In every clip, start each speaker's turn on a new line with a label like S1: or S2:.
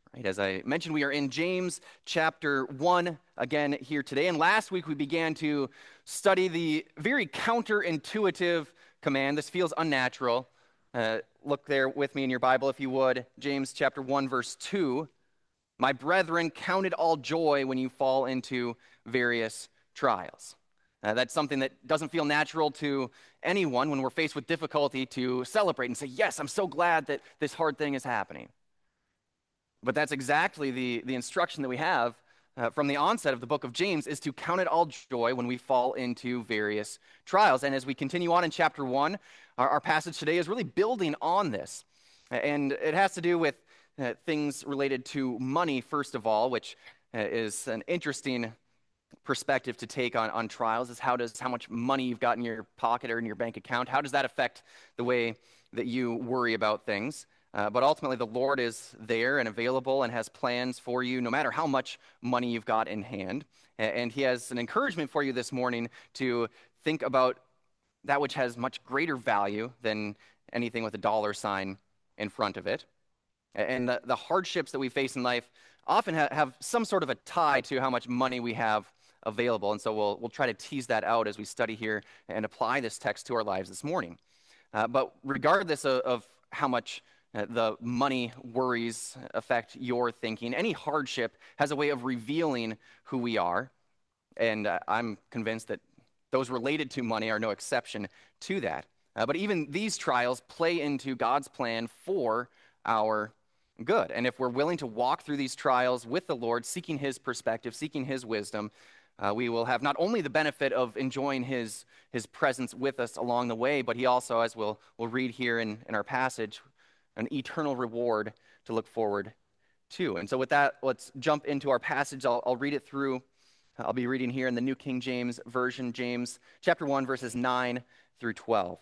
S1: Right, as I mentioned, we are in James chapter 1 again here today. And last week we began to study the very counterintuitive command. This feels unnatural. Look there with me in your Bible, if you would. James chapter 1, verse 2. My brethren, count it all joy when you fall into various trials. That's something that doesn't feel natural to anyone when we're faced with difficulty to celebrate and say, yes, I'm so glad that this hard thing is happening. But that's exactly the instruction that we have from the onset of the book of James, is to count it all joy when we fall into various trials. And as we continue on in chapter 1, our passage today is really building on this. And it has to do with things related to money, first of all, which is an interesting perspective to take on trials, is how much money you've got in your pocket or in your bank account, how does that affect the way that you worry about things? But ultimately, the Lord is there and available and has plans for you, no matter how much money you've got in hand. And He has an encouragement for you this morning to think about that which has much greater value than anything with a dollar sign in front of it. And the hardships that we face in life often have some sort of a tie to how much money we have available. And so we'll try to tease that out as we study here and apply this text to our lives this morning. But regardless of how much the money worries affect your thinking, any hardship has a way of revealing who we are. And I'm convinced that those related to money are no exception to that. But even these trials play into God's plan for our good. And if we're willing to walk through these trials with the Lord, seeking His perspective, seeking His wisdom, we will have not only the benefit of enjoying His presence with us along the way, but He also, as we'll read here in our passage, an eternal reward to look forward to. And so with that, let's jump into our passage. I'll read it through. I'll be reading here in the New King James Version, James chapter 1, verses 9 through 12.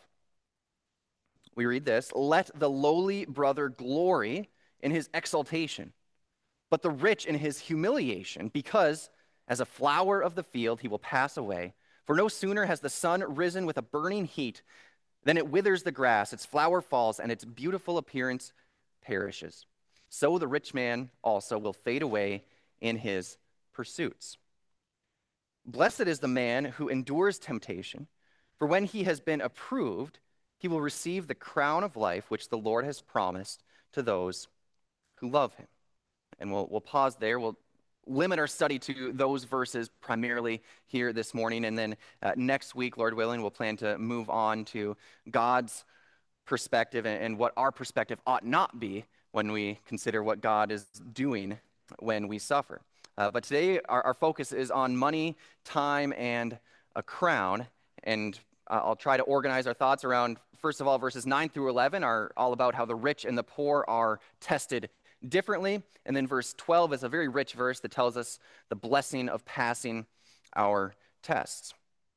S1: We read this: "Let the lowly brother glory in his exaltation, but the rich in his humiliation, because as a flower of the field he will pass away. For no sooner has the sun risen with a burning heat than it withers the grass, its flower falls, and its beautiful appearance perishes. So the rich man also will fade away in his pursuits. Blessed is the man who endures temptation, for when he has been approved, he will receive the crown of life which the Lord has promised to those who love Him." And we'll pause there. We'll limit our study to those verses primarily here this morning. And then next week, Lord willing, we'll plan to move on to God's perspective and what our perspective ought not be when we consider what God is doing when we suffer. But today, our focus is on money, time, and a crown. And I'll try to organize our thoughts around, first of all, verses 9 through 11 are all about how the rich and the poor are tested differently. And then verse 12 is a very rich verse that tells us the blessing of passing our tests.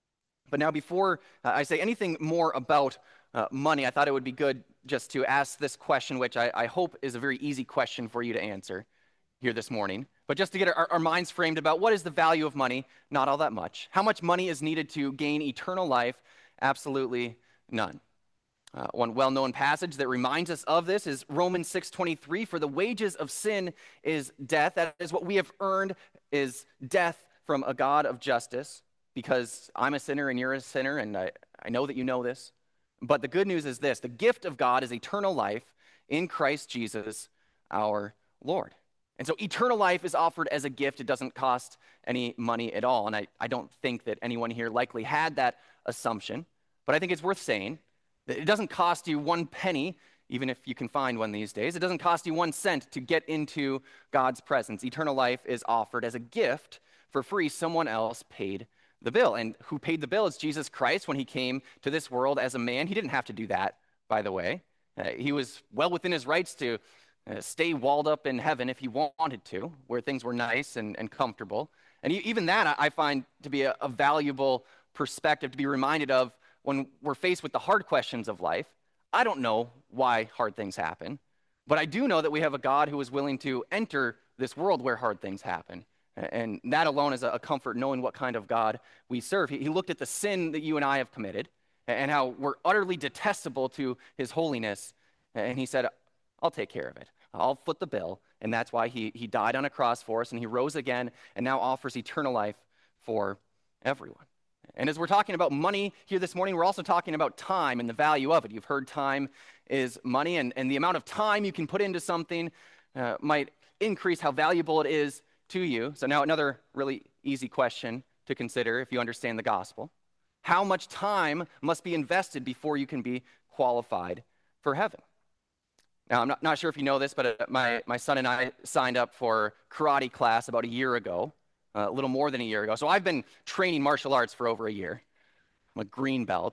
S1: But now, before I say anything more about money, I thought it would be good just to ask this question, which I hope is a very easy question for you to answer here this morning. But just to get our minds framed about what is the value of money, not all that much. How much money is needed to gain eternal life? Absolutely none. One well-known passage that reminds us of this is Romans 6:23. "For the wages of sin is death." That is, what we have earned is death from a God of justice, because I'm a sinner and you're a sinner, and I know that you know this. But the good news is this: the gift of God is eternal life in Christ Jesus our Lord. And so eternal life is offered as a gift. It doesn't cost any money at all. And I don't think that anyone here likely had that assumption. But I think it's worth saying that it doesn't cost you one penny, even if you can find one these days. It doesn't cost you 1 cent to get into God's presence. Eternal life is offered as a gift for free. Someone else paid the bill. And who paid the bill is Jesus Christ when He came to this world as a man. He didn't have to do that, by the way. He was well within His rights to stay walled up in heaven if He wanted to, where things were nice and comfortable. And even that I find to be a valuable perspective to be reminded of when we're faced with the hard questions of life. I don't know why hard things happen, but I do know that we have a God who is willing to enter this world where hard things happen. And that alone is a comfort, knowing what kind of God we serve. He looked at the sin that you and I have committed and how we're utterly detestable to His holiness, and He said, I'll take care of it. I'll foot the bill. And that's why he died on a cross for us, and he rose again, and now offers eternal life for everyone. And as we're talking about money here this morning, we're also talking about time and the value of it. You've heard time is money, and the amount of time you can put into something might increase how valuable it is to you. So now another really easy question to consider if you understand the gospel. How much time must be invested before you can be qualified for heaven? Now, I'm not sure if you know this, but my son and I signed up for karate class about a year ago, a little more than a year ago. So I've been training martial arts for over a year. I'm a green belt.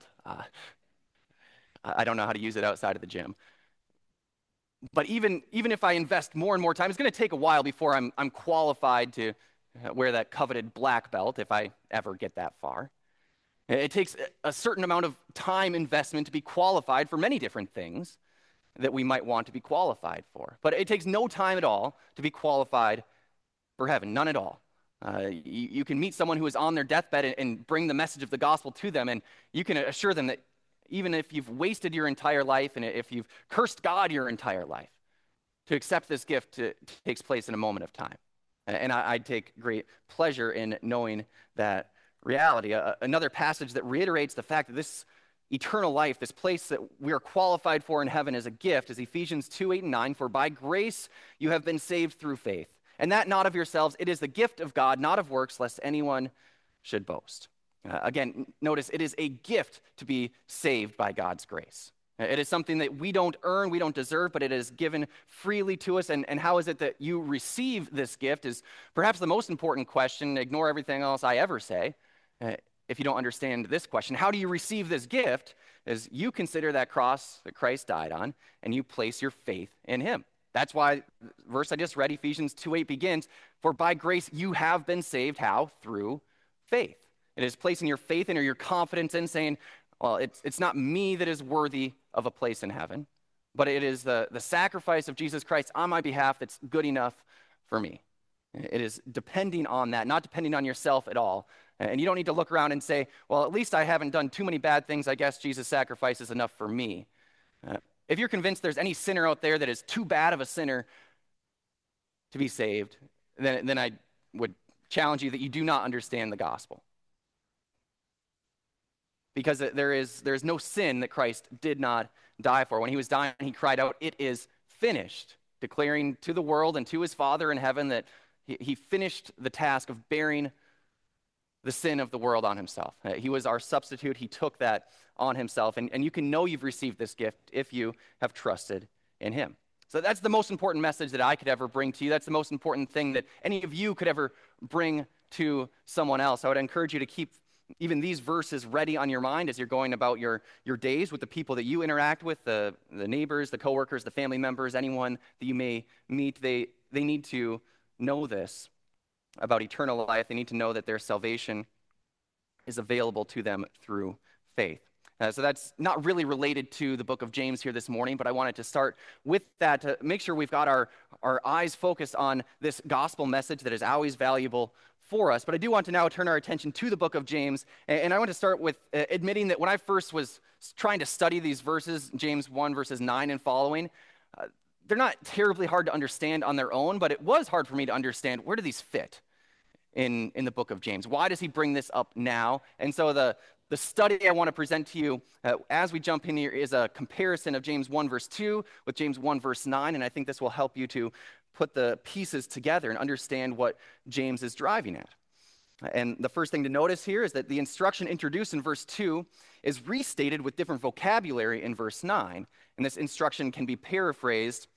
S1: I don't know how to use it outside of the gym. But even if I invest more and more time, it's going to take a while before I'm qualified to wear that coveted black belt if I ever get that far. It takes a certain amount of time investment to be qualified for many different things that we might want to be qualified for. But it takes no time at all to be qualified for heaven, none at all. You can meet someone who is on their deathbed and bring the message of the gospel to them, and you can assure them that even if you've wasted your entire life and if you've cursed God your entire life, to accept this gift takes place in a moment of time. And I take great pleasure in knowing that reality. Another passage that reiterates the fact that this eternal life, this place that we are qualified for in heaven as a gift, is Ephesians 2:8-9. For by grace you have been saved through faith, and that not of yourselves, it is the gift of God, not of works, lest anyone should boast. Again, notice it is a gift to be saved by God's grace. It is something that we don't earn, we don't deserve, but it is given freely to us. And how is it that you receive this gift is perhaps the most important question. Ignore everything else I ever say if you don't understand this question. How do you receive this gift? Is you consider that cross that Christ died on, and you place your faith in him. That's why the verse I just read, Ephesians 2:8 begins, for by grace you have been saved. How? Through faith. It is placing your faith in or your confidence in, saying, well, it's not me that is worthy of a place in heaven, but it is the sacrifice of Jesus Christ on my behalf that's good enough for me. It is depending on that, not depending on yourself at all. And you don't need to look around and say, well, at least I haven't done too many bad things. I guess Jesus' sacrifice is enough for me. If you're convinced there's any sinner out there that is too bad of a sinner to be saved, then I would challenge you that you do not understand the gospel. Because there is no sin that Christ did not die for. When he was dying, he cried out, "It is finished," declaring to the world and to his Father in heaven that he finished the task of bearing the sin of the world on himself. He was our substitute. He took that on himself. And you can know you've received this gift if you have trusted in him. So that's the most important message that I could ever bring to you. That's the most important thing that any of you could ever bring to someone else. I would encourage you to keep even these verses ready on your mind as you're going about your days with the people that you interact with, the neighbors, the coworkers, the family members, anyone that you may meet. They need to know this about eternal life. They need to know that their salvation is available to them through faith. So that's not really related to the book of James here this morning, but I wanted to start with that to make sure we've got our eyes focused on this gospel message that is always valuable for us. But I do want to now turn our attention to the book of James, and I want to start with admitting that when I first was trying to study these verses, James 1 verses 9 and following, they're not terribly hard to understand on their own, but it was hard for me to understand where do these fit in the book of James. Why does he bring this up now? And so the study I want to present to you as we jump in here is a comparison of James 1 verse 2 with James 1 verse 9, and I think this will help you to put the pieces together and understand what James is driving at. And the first thing to notice here is that the instruction introduced in verse 2 is restated with different vocabulary in verse 9, and this instruction can be paraphrased,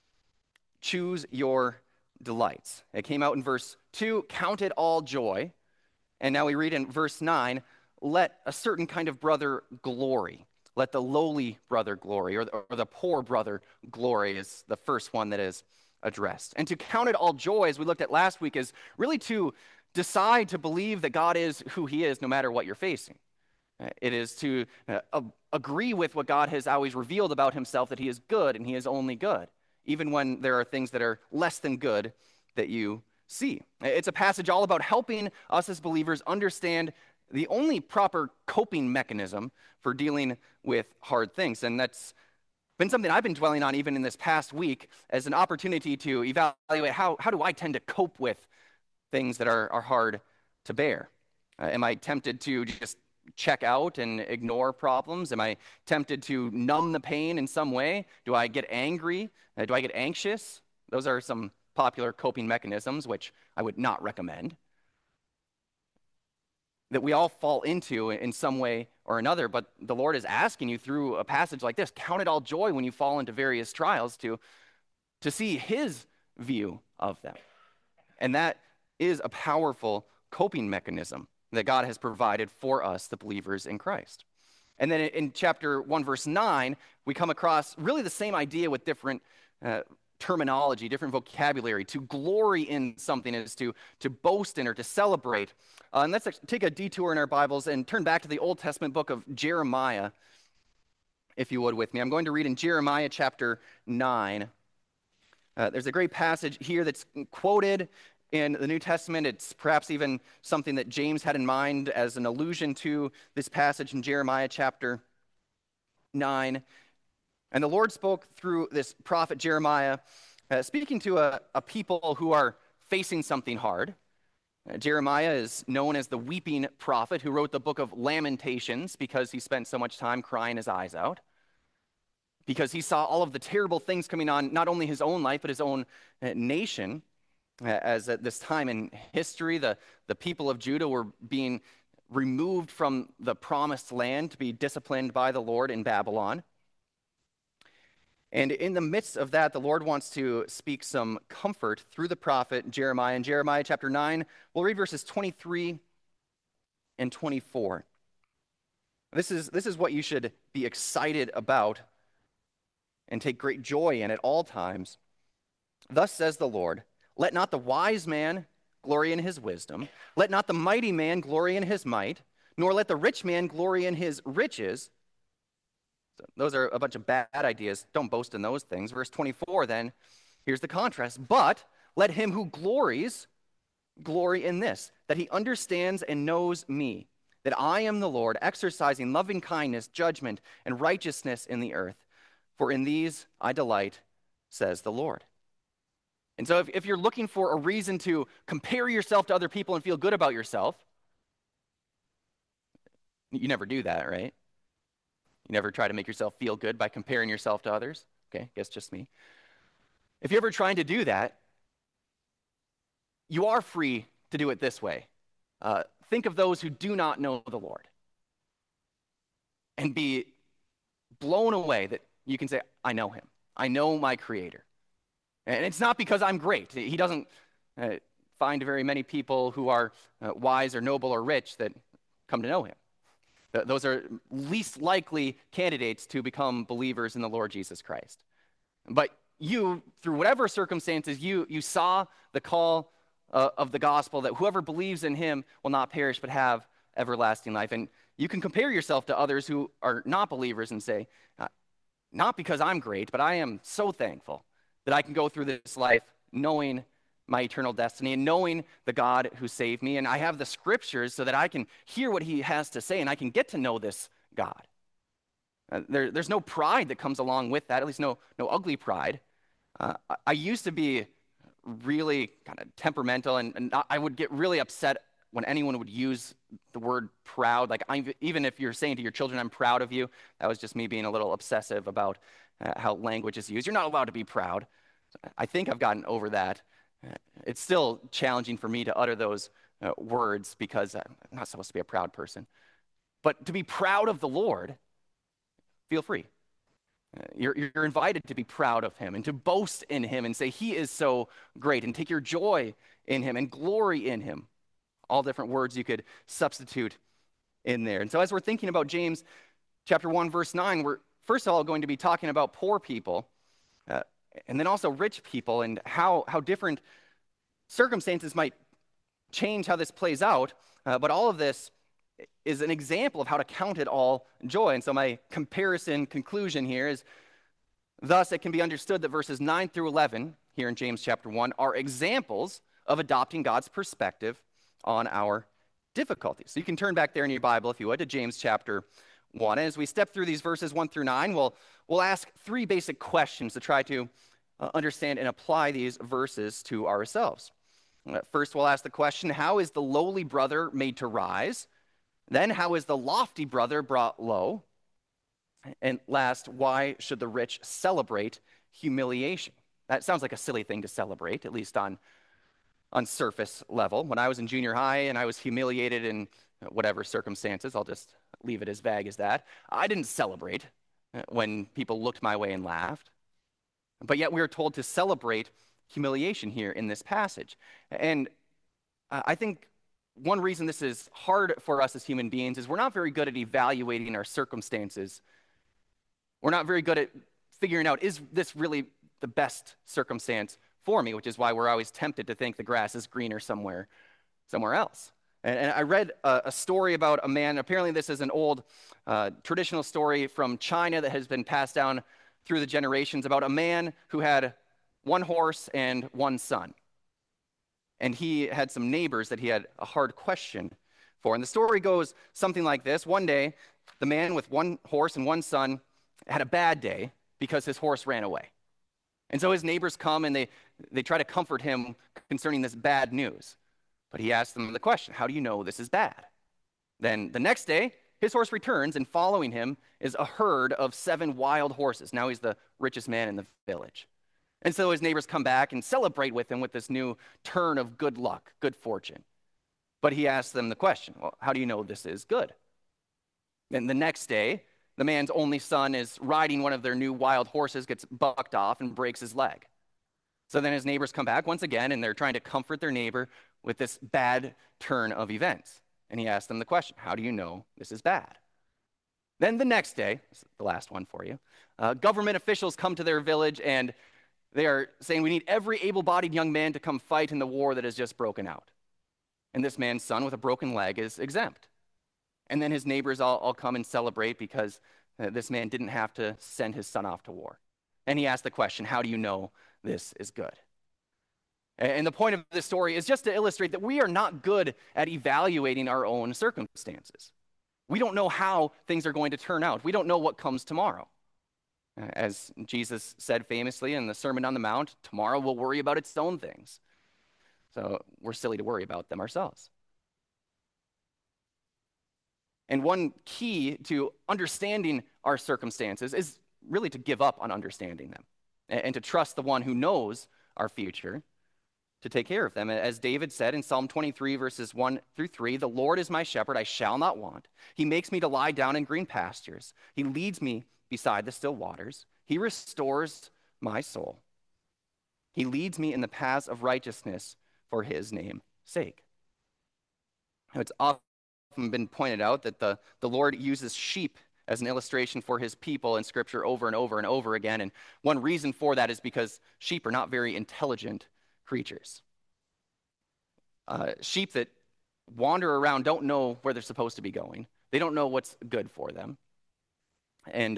S1: choose your delights. It came out in verse 2, count it all joy, and now we read in verse 9, let a certain kind of brother glory. Let the lowly brother glory, or the poor brother glory is the first one that is addressed. And to count it all joy, as we looked at last week, is really to decide to believe that God is who he is no matter what you're facing. It is to agree with what God has always revealed about himself, that he is good and he is only good, even when there are things that are less than good that you see. It's a passage all about helping us as believers understand the only proper coping mechanism for dealing with hard things, and that's Been something I've been dwelling on even in this past week as an opportunity to evaluate how do I tend to cope with things that are hard to bear. Am I tempted to just check out and ignore problems? Am I tempted to numb the pain in some way? Do I get angry? Do I get anxious? Those are some popular coping mechanisms, which I would not recommend, that we all fall into in some way or another. But the Lord is asking you through a passage like this, count it all joy when you fall into various trials, to see his view of them. And that is a powerful coping mechanism that God has provided for us, the believers in Christ. And then in chapter 1, verse 9, we come across really the same idea with different terminology, different vocabulary. To glory in something is to boast in or to celebrate. And let's take a detour in our Bibles and turn back to the Old Testament book of Jeremiah, if you would, with me. I'm going to read in Jeremiah chapter 9. There's a great passage here that's quoted in the New Testament. It's perhaps even something that James had in mind as an allusion to this passage in Jeremiah chapter 9. And the Lord spoke through this prophet Jeremiah, speaking to a people who are facing something hard. Jeremiah is known as the weeping prophet who wrote the book of Lamentations because he spent so much time crying his eyes out, because he saw all of the terrible things coming on, not only his own life, but his own nation. As at this time in history, the people of Judah were being removed from the promised land to be disciplined by the Lord in Babylon. And in the midst of that, the Lord wants to speak some comfort through the prophet Jeremiah. In Jeremiah chapter 9, we'll read verses 23 and 24. This is what you should be excited about and take great joy in at all times. Thus says the Lord, let not the wise man glory in his wisdom, let not the mighty man glory in his might, nor let the rich man glory in his riches. So those are a bunch of bad ideas. Don't boast in those things. Verse 24 then, here's the contrast. But let him who glories glory in this, that he understands and knows me, that I am the Lord, exercising loving kindness, judgment, and righteousness in the earth. For in these I delight, says the Lord. And so if you're looking for a reason to compare yourself to other people and feel good about yourself, you never do that, right? You never try to make yourself feel good by comparing yourself to others. Okay, guess just me. If you're ever trying to do that, you are free to do it this way. Think of those who do not know the Lord and be blown away that you can say, I know him. I know my Creator. And it's not because I'm great. He doesn't find very many people who are wise or noble or rich that come to know him. Those are least likely candidates to become believers in the Lord Jesus Christ. But you, through whatever circumstances, you saw the call of the gospel that whoever believes in him will not perish but have everlasting life. And you can compare yourself to others who are not believers and say, not because I'm great, but I am so thankful that I can go through this life knowing my eternal destiny and knowing the God who saved me. And I have the scriptures so that I can hear what he has to say and I can get to know this God. There's no pride that comes along with that, at least no ugly pride. I used to be really kind of temperamental, and I would get really upset when anyone would use the word proud. Like, even if you're saying to your children, I'm proud of you, that was just me being a little obsessive about how language is used. You're not allowed to be proud. I think I've gotten over that. It's still challenging for me to utter those words because I'm not supposed to be a proud person. But to be proud of the Lord, feel free. You're invited to be proud of him and to boast in him and say he is so great and take your joy in him and glory in him. All different words you could substitute in there. And so as we're thinking about James chapter 1, verse 9, we're first of all going to be talking about poor people and then also rich people and how different circumstances might change how this plays out. But all of this is an example of how to count it all joy. And so my comparison conclusion here is, thus it can be understood that verses 9 through 11 here in James chapter 1 are examples of adopting God's perspective on our difficulties. So you can turn back there in your Bible, if you would, to James chapter 1. As we step through these verses 1 through 9, we'll ask three basic questions to try to understand and apply these verses to ourselves. First, we'll ask the question, how is the lowly brother made to rise? Then, how is the lofty brother brought low? And last, why should the rich celebrate humiliation? That sounds like a silly thing to celebrate, at least on surface level. When I was in junior high and I was humiliated in whatever circumstances, I'll just leave it as vague as that, I didn't celebrate when people looked my way and laughed. But yet we are told to celebrate humiliation here in this passage. And I think one reason this is hard for us as human beings is we're not very good at evaluating our circumstances. We're not very good at figuring out, is this really the best circumstance for me? Which is why we're always tempted to think the grass is greener somewhere else. And I read a story about a man. Apparently this is an old traditional story from China that has been passed down through the generations about a man who had one horse and one son. And he had some neighbors that he had a hard question for. And the story goes something like this. One day, the man with one horse and one son had a bad day because his horse ran away. And so his neighbors come and they try to comfort him concerning this bad news. But he asks them the question, how do you know this is bad? Then the next day, his horse returns, and following him is a herd of 7 wild horses. Now he's the richest man in the village. And so his neighbors come back and celebrate with him with this new turn of good luck, good fortune. But he asks them the question, well, how do you know this is good? Then the next day, the man's only son is riding one of their new wild horses, gets bucked off, and breaks his leg. So then his neighbors come back once again, and they're trying to comfort their neighbor with this bad turn of events. And he asks them the question, how do you know this is bad? Then the next day, this is the last one for you, government officials come to their village, and they are saying, we need every able-bodied young man to come fight in the war that has just broken out. And this man's son with a broken leg is exempt. And then his neighbors all come and celebrate because this man didn't have to send his son off to war. And he asked the question, how do you know this is good? And the point of this story is just to illustrate that we are not good at evaluating our own circumstances. We don't know how things are going to turn out. We don't know what comes tomorrow. As Jesus said famously in the Sermon on the Mount, tomorrow will worry about its own things. So we're silly to worry about them ourselves. And one key to understanding our circumstances is really to give up on understanding them and to trust the one who knows our future to take care of them. As David said in Psalm 23, verses 1 through 3, the Lord is my shepherd, I shall not want. He makes me to lie down in green pastures. He leads me beside the still waters. He restores my soul. He leads me in the paths of righteousness for his name's sake. Now, it's often been pointed out that the Lord uses sheep as an illustration for his people in Scripture over and over and over again. And one reason for that is because sheep are not very intelligent creatures. Sheep that wander around don't know where they're supposed to be going. They don't know what's good for them. And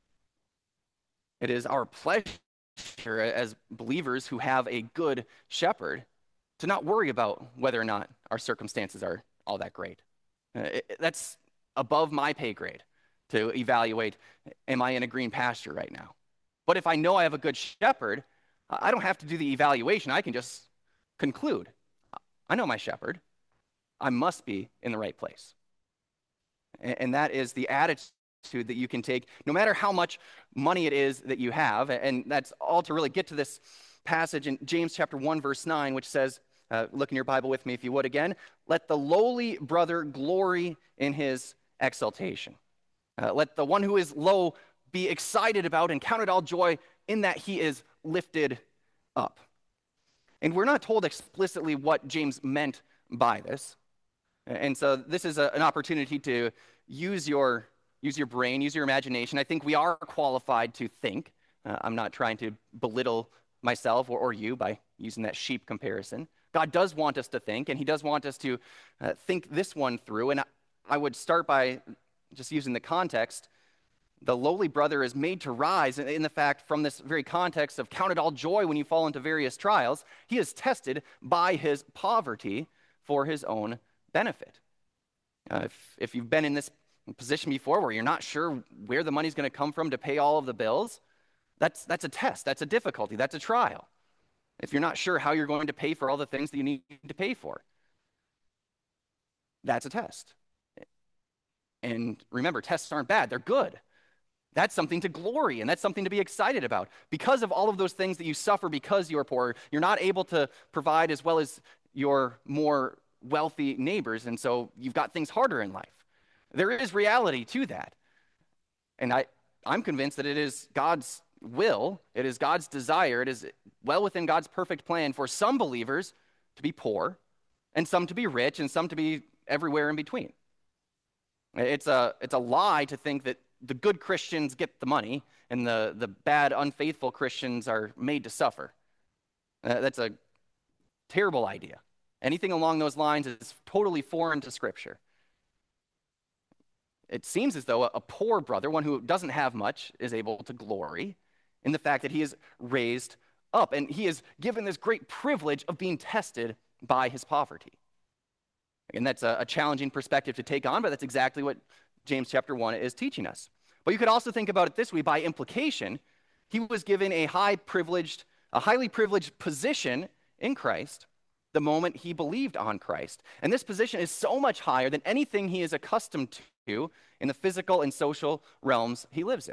S1: it is our pleasure as believers who have a good shepherd to not worry about whether or not our circumstances are all that great. That's above my pay grade to evaluate, am I in a green pasture right now? But if I know I have a good shepherd, I don't have to do the evaluation. I can just conclude, I know my shepherd. I must be in the right place. And that is the attitude that you can take, no matter how much money it is that you have. And that's all to really get to this passage in James chapter 1, verse 9, which says, look in your Bible with me if you would again, let the lowly brother glory in his exaltation. Let the one who is low be excited about and count it all joy in that he is lifted up. And we're not told explicitly what James meant by this. And so this is an opportunity to use your brain, use your imagination. I think we are qualified to think. I'm not trying to belittle myself or you by using that sheep comparison. God does want us to think, and he does want us to think this one through. And I would start by just using the context. The lowly brother is made to rise in the fact from this very context of count it all joy when you fall into various trials. He is tested by his poverty for his own benefit. If you've been in this position before where you're not sure where the money's going to come from to pay all of the bills, that's a test, that's a difficulty, that's a trial. If you're not sure how you're going to pay for all the things that you need to pay for, that's a test. And remember, tests aren't bad, they're good. That's something to glory in. That's something to be excited about. Because of all of those things that you suffer because you are poor, you're not able to provide as well as your more wealthy neighbors, and so you've got things harder in life. There is reality to that. And I'm convinced that it is God's will, it is God's desire, it is well within God's perfect plan for some believers to be poor, and some to be rich, and some to be everywhere in between. It's a lie to think that the good Christians get the money and the bad, unfaithful Christians are made to suffer. That's a terrible idea. Anything along those lines is totally foreign to Scripture. It seems as though a poor brother, one who doesn't have much, is able to glory in the fact that he is raised up, and he is given this great privilege of being tested by his poverty. And that's a challenging perspective to take on, but that's exactly what James chapter 1 is teaching us. But you could also think about it this way: by implication, he was given a highly privileged position in Christ the moment he believed on Christ. And this position is so much higher than anything he is accustomed to in the physical and social realms he lives in.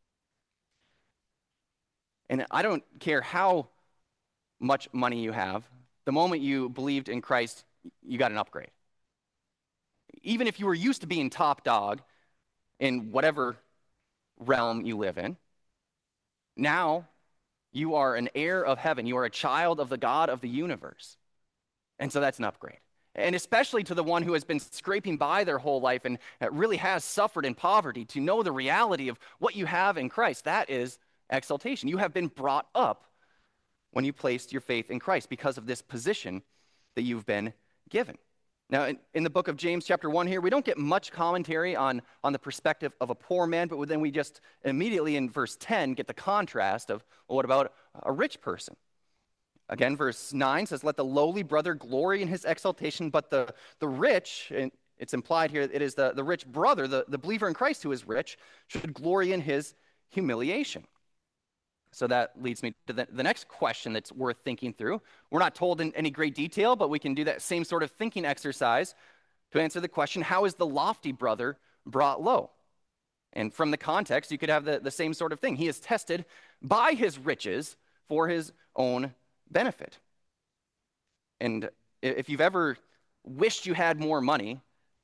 S1: And I don't care how much money you have, the moment you believed in Christ, you got an upgrade. Even if you were used to being top dog in whatever realm you live in, now you are an heir of heaven. You are a child of the God of the universe. And so that's an upgrade. And especially to the one who has been scraping by their whole life and really has suffered in poverty, to know the reality of what you have in Christ, that is exaltation. You have been brought up when you placed your faith in Christ because of this position that you've been given. Now, in the book of James chapter 1 here, we don't get much commentary on the perspective of a poor man, but then we just immediately in verse 10 get the contrast of, well, what about a rich person? Again, verse 9 says, let the lowly brother glory in his exaltation, but the rich, and it's implied here, it is the rich brother, the believer in Christ who is rich, should glory in his humiliation. So that leads me to the next question that's worth thinking through. We're not told in any great detail, but we can do that same sort of thinking exercise to answer the question, how is the lofty brother brought low? And from the context, you could have the same sort of thing. He is tested by his riches for his own benefit. And if you've ever wished you had more money,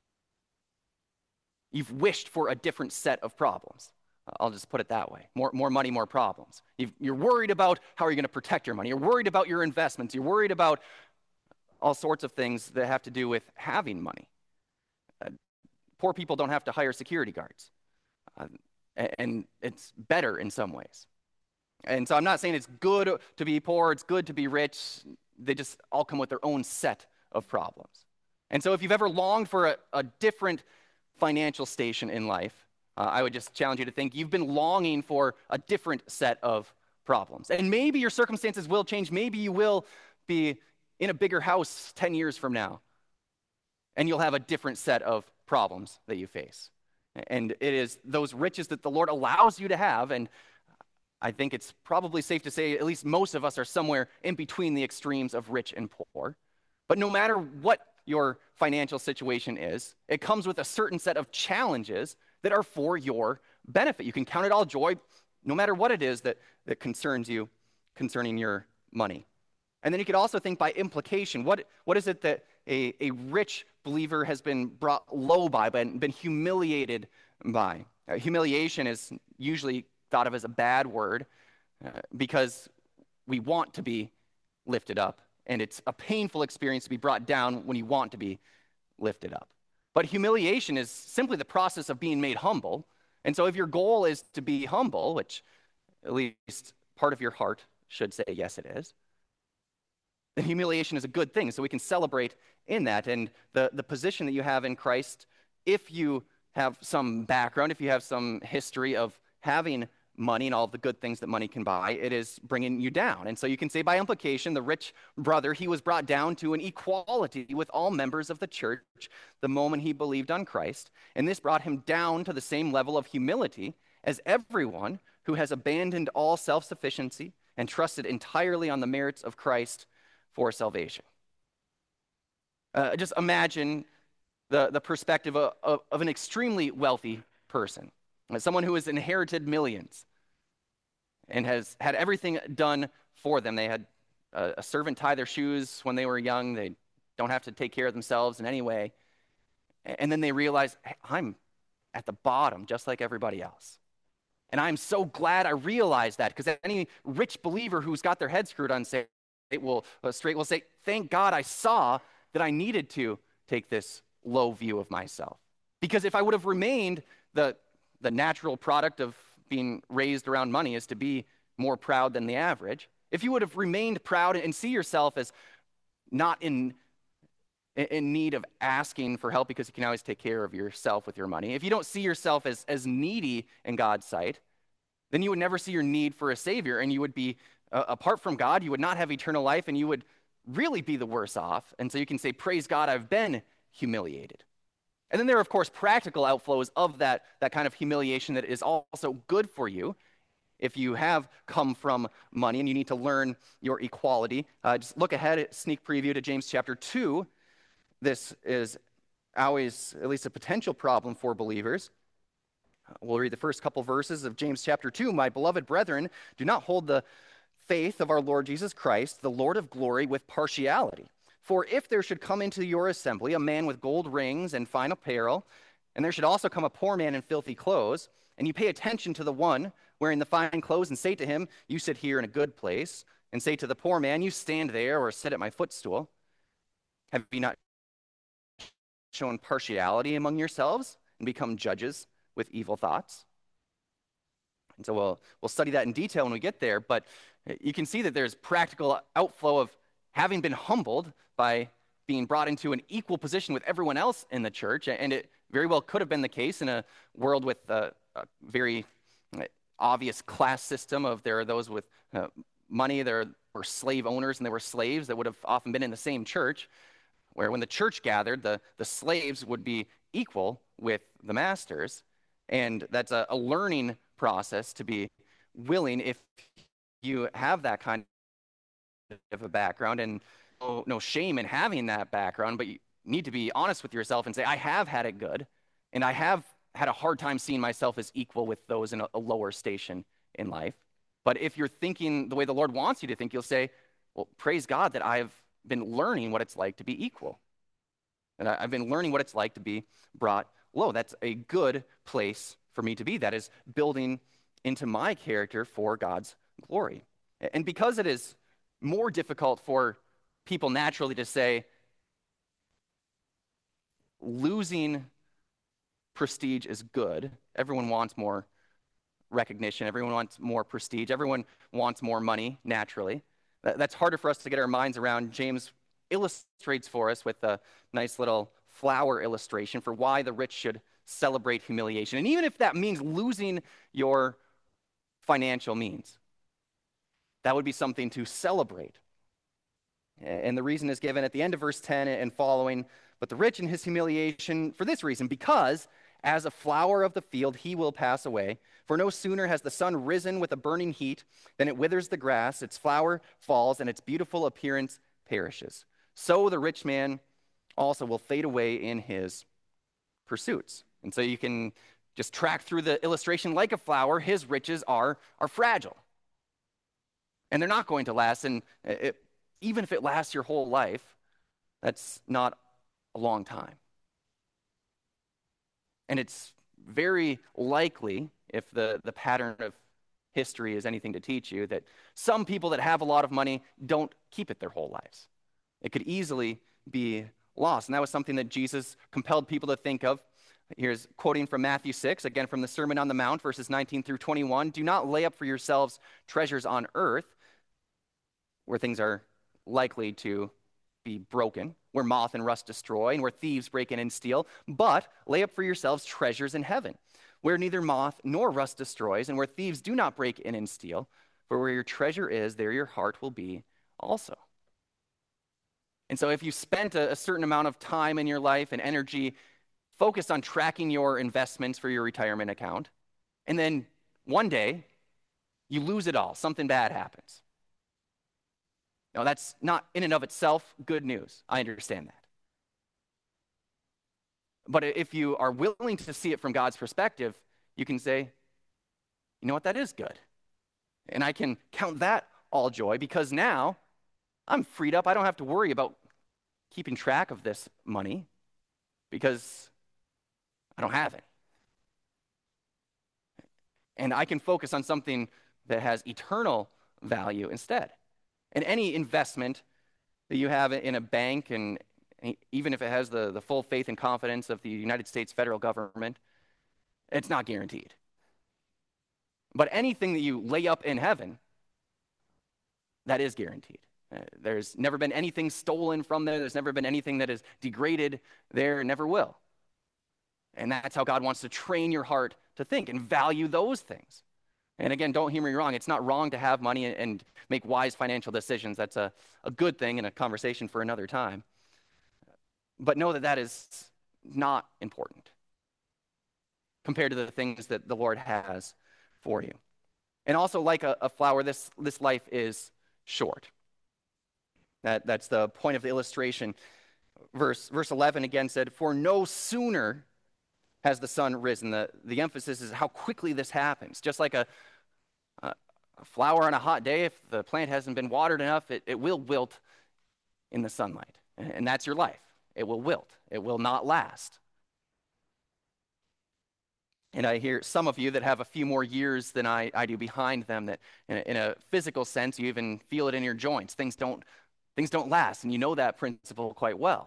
S1: you've wished for a different set of problems. I'll just put it that way. More money, more problems. You're worried about how you're going to protect your money. You're worried about your investments. You're worried about all sorts of things that have to do with having money. Poor people don't have to hire security guards. And it's better in some ways. And so I'm not saying it's good to be poor, it's good to be rich. They just all come with their own set of problems. And so if you've ever longed for a different financial station in life, I would just challenge you to think you've been longing for a different set of problems. And maybe your circumstances will change. Maybe you will be in a bigger house 10 years from now, and you'll have a different set of problems that you face. And it is those riches that the Lord allows you to have, and I think it's probably safe to say at least most of us are somewhere in between the extremes of rich and poor. But no matter what your financial situation is, it comes with a certain set of challenges that are for your benefit. You can count it all joy, no matter what it is that concerns you concerning your money. And then you could also think by implication, what is it that a rich believer has been brought low by, been humiliated by? Humiliation is usually thought of as a bad word because we want to be lifted up, and it's a painful experience to be brought down when you want to be lifted up. But humiliation is simply the process of being made humble. And so if your goal is to be humble, which at least part of your heart should say, yes, it is, then humiliation is a good thing. So we can celebrate in that. And the position that you have in Christ, if you have some background, if you have some history of having money and all the good things that money can buy, it is bringing you down. And so you can say by implication, the rich brother, he was brought down to an equality with all members of the church the moment he believed on Christ. And this brought him down to the same level of humility as everyone who has abandoned all self-sufficiency and trusted entirely on the merits of Christ for salvation. Just imagine the perspective of an extremely wealthy person, someone who has inherited millions and has had everything done for them. They had a servant tie their shoes when they were young. They don't have to take care of themselves in any way. And then they realize, hey, I'm at the bottom just like everybody else. And I'm so glad I realized that, because any rich believer who's got their head screwed on straight will say, thank God I saw that I needed to take this low view of myself. Because if I would have remained, the natural product of being raised around money is to be more proud than the average. If you would have remained proud and see yourself as not in need of asking for help because you can always take care of yourself with your money, if you don't see yourself as needy in God's sight, then you would never see your need for a Savior, and you would be, apart from God, you would not have eternal life, and you would really be the worse off. And so you can say, praise God, I've been humiliated. And then there are, of course, practical outflows of that kind of humiliation that is also good for you. If you have come from money and you need to learn your equality, just look ahead, sneak preview to James chapter 2. This is always at least a potential problem for believers. We'll read the first couple verses of James chapter 2. My beloved brethren, do not hold the faith of our Lord Jesus Christ, the Lord of glory, with partiality. For if there should come into your assembly a man with gold rings and fine apparel, and there should also come a poor man in filthy clothes, and you pay attention to the one wearing the fine clothes and say to him, you sit here in a good place, and say to the poor man, you stand there or sit at my footstool, have you not shown partiality among yourselves and become judges with evil thoughts? And so we'll study that in detail when we get there, but you can see that there's practical outflow of having been humbled by being brought into an equal position with everyone else in the church, and it very well could have been the case in a world with a very obvious class system of there are those with money, there were slave owners, and there were slaves that would have often been in the same church, where when the church gathered, the slaves would be equal with the masters, and that's a learning process to be willing, if you have that kind of a background, and no shame in having that background, but you need to be honest with yourself and say, I have had it good, and I have had a hard time seeing myself as equal with those in a lower station in life. But if you're thinking the way the Lord wants you to think, you'll say, well, praise God that I've been learning what it's like to be equal. And I've been learning what it's like to be brought low. That's a good place for me to be. That is building into my character for God's glory. And because it is more difficult for people naturally to say, losing prestige is good. Everyone wants more recognition. Everyone wants more prestige. Everyone wants more money, naturally. That's harder for us to get our minds around. James illustrates for us with a nice little flower illustration for why the rich should celebrate humiliation. And even if that means losing your financial means, that would be something to celebrate. And the reason is given at the end of verse 10 and following. But the rich in his humiliation for this reason, because as a flower of the field he will pass away. For no sooner has the sun risen with a burning heat than it withers the grass, its flower falls, and its beautiful appearance perishes. So the rich man also will fade away in his pursuits. And so you can just track through the illustration like a flower. His riches are fragile. And they're not going to last. And even if it lasts your whole life, that's not a long time. And it's very likely, if the pattern of history is anything to teach you, that some people that have a lot of money don't keep it their whole lives. It could easily be lost. And that was something that Jesus compelled people to think of. Here's quoting from Matthew 6, again from the Sermon on the Mount, verses 19 through 21. Do not lay up for yourselves treasures on earth, where things are likely to be broken, where moth and rust destroy, and where thieves break in and steal, but lay up for yourselves treasures in heaven, where neither moth nor rust destroys, and where thieves do not break in and steal. For where your treasure is, there your heart will be also. And so if you spent a certain amount of time in your life and energy focused on tracking your investments for your retirement account, and then one day you lose it all, something bad happens. Now, that's not in and of itself good news. I understand that. But if you are willing to see it from God's perspective, you can say, you know what, that is good. And I can count that all joy because now I'm freed up. I don't have to worry about keeping track of this money because I don't have it. And I can focus on something that has eternal value instead. And any investment that you have in a bank, and even if it has the full faith and confidence of the United States federal government, it's not guaranteed. But anything that you lay up in heaven, that is guaranteed. There's never been anything stolen from there. There's never been anything that is degraded there, never will. And that's how God wants to train your heart to think and value those things. And again, don't hear me wrong. It's not wrong to have money and make wise financial decisions. That's a good thing and a conversation for another time. But know that that is not important compared to the things that the Lord has for you. And also, like a flower, this life is short. That's the point of the illustration. Verse 11 again said, "For no sooner has the sun risen." The emphasis is how quickly this happens. Just like a flower on a hot day, if the plant hasn't been watered enough, it will wilt in the sunlight. And that's your life. It will wilt. It will not last. And I hear some of you that have a few more years than I do behind them, that in a physical sense, you even feel it in your joints. Things don't last, and you know that principle quite well.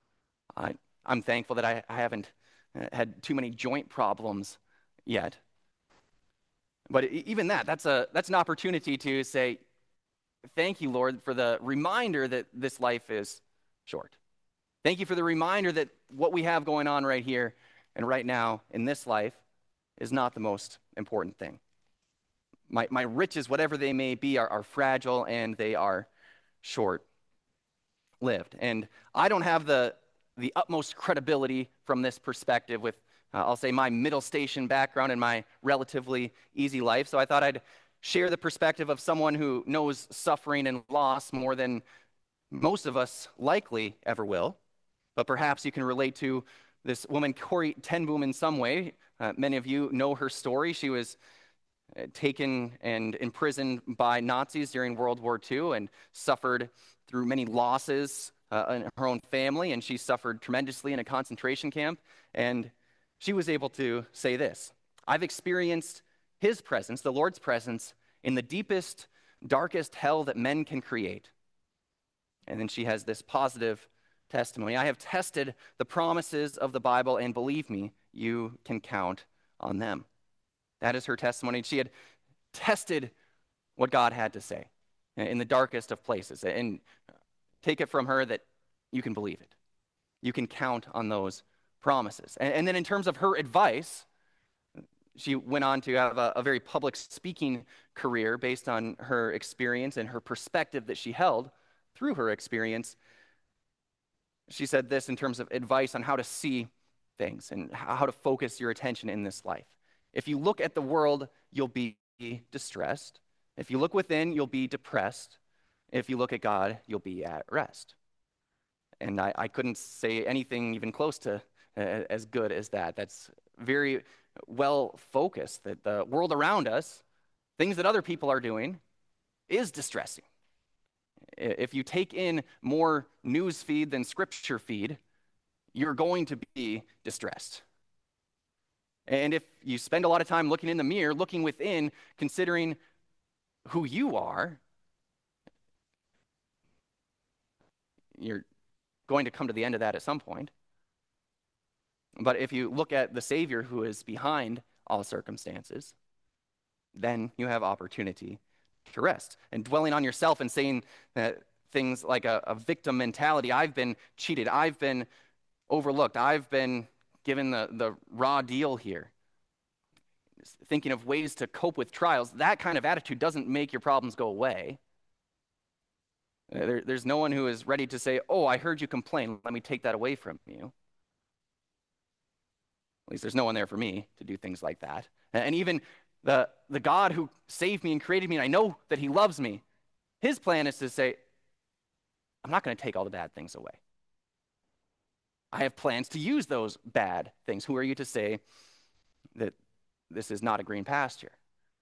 S1: I'm thankful that I haven't had too many joint problems yet. But even that's an opportunity to say, thank you, Lord, for the reminder that this life is short. Thank you for the reminder that what we have going on right here and right now in this life is not the most important thing. My riches, whatever they may be, are fragile and they are short-lived. And I don't have the utmost credibility from this perspective with, I'll say, my middle station background and my relatively easy life. So I thought I'd share the perspective of someone who knows suffering and loss more than most of us likely ever will. But perhaps you can relate to this woman, Corrie ten Boom, in some way. Many of you know her story. She was taken and imprisoned by Nazis during World War II and suffered through many losses in her own family, and she suffered tremendously in a concentration camp. And she was able to say this: "I've experienced his presence, the Lord's presence, in the deepest, darkest hell that men can create." And then she has this positive testimony: "I have tested the promises of the Bible, and believe me, you can count on them." That is her testimony. She had tested what God had to say in the darkest of places. And take it from her that you can believe it. You can count on those promises. And then in terms of her advice, she went on to have a very public speaking career based on her experience and her perspective that she held through her experience. She said this in terms of advice on how to see things and how to focus your attention in this life. If you look at the world, you'll be distressed. If you look within, you'll be depressed. If you look at God, you'll be at rest. And I couldn't say anything even close to as good as that. That's very well focused, that the world around us, things that other people are doing, is distressing. If you take in more news feed than scripture feed, you're going to be distressed. And if you spend a lot of time looking in the mirror, looking within, considering who you are, you're going to come to the end of that at some point. But if you look at the Savior who is behind all circumstances, then you have opportunity to rest. And dwelling on yourself and saying things like a victim mentality: I've been cheated, I've been overlooked, I've been given the raw deal here. thinking of ways to cope with trials, that kind of attitude doesn't make your problems go away. There's no one who is ready to say, oh, I heard you complain. Let me take that away from you. At least there's no one there for me to do things like that. And even the God who saved me and created me, and I know that he loves me, his plan is to say, I'm not going to take all the bad things away. I have plans to use those bad things. Who are you to say that this is not a green pasture?